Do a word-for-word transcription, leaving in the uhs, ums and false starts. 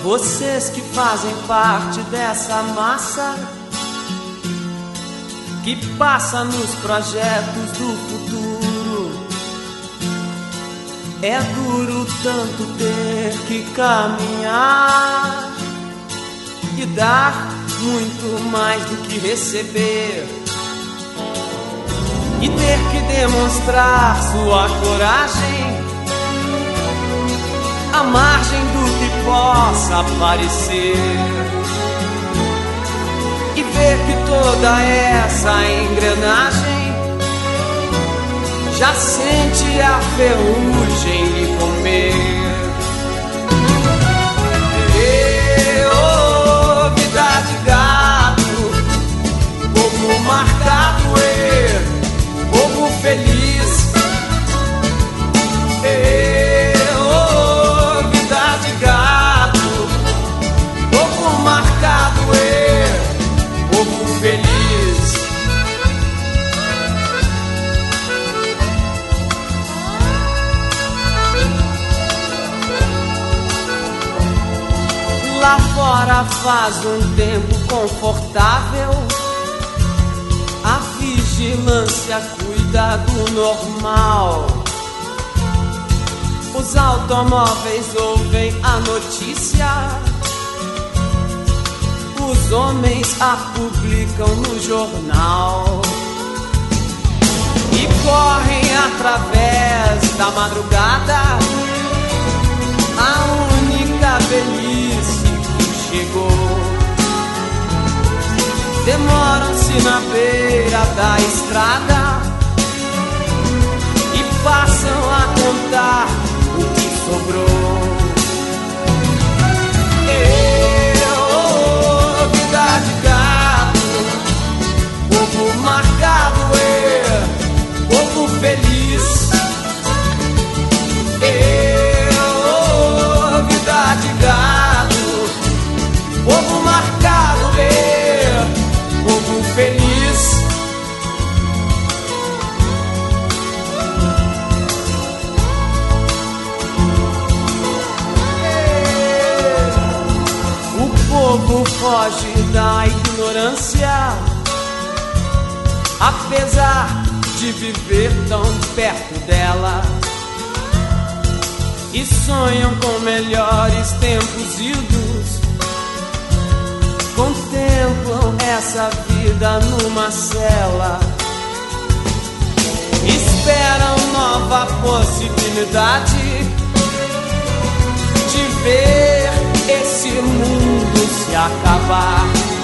vocês que fazem parte dessa massa que passa nos projetos do futuro. É duro tanto ter que caminhar e dar muito mais do que receber, e ter que demonstrar sua coragem à margem do que possa parecer, e ver que toda essa engrenagem já sente a ferrugem lhe comer. E, oh, vida de gato, povo marcado, e, povo feliz. E, oh, vida de gato, povo marcado, e, povo feliz. Lá fora faz um tempo confortável, a vigilância cuida do normal. Os automóveis ouvem a notícia, os homens a publicam no jornal e correm através da madrugada a única velhice chegou. Demoram-se na beira da estrada e passam a contar o que sobrou. Eu, oh, vida de gato, povo marcado, eu, povo feliz. Eu, oh, vida de gato, povo marcado, eu, povo feliz. O povo foge da ignorância, apesar de viver tão perto dela, e sonham com melhores tempos idos. Contemplam essa vida numa cela, esperam nova possibilidade de ver esse mundo se acabar.